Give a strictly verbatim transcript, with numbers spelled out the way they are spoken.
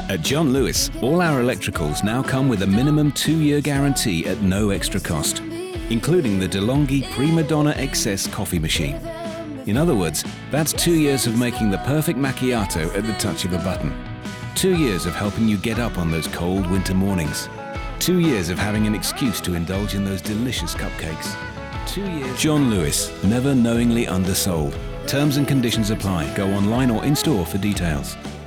At John Lewis, all our electricals now come with a minimum two-year guarantee at no extra cost, including the DeLonghi Prima Donna X S coffee machine. In other words, that's two years of making the perfect macchiato at the touch of a button. Two years of helping you get up on those cold winter mornings. Two years of having an excuse to indulge in those delicious cupcakes. Two years... John Lewis, never knowingly undersold. Terms and conditions apply. Go online or in-store for details.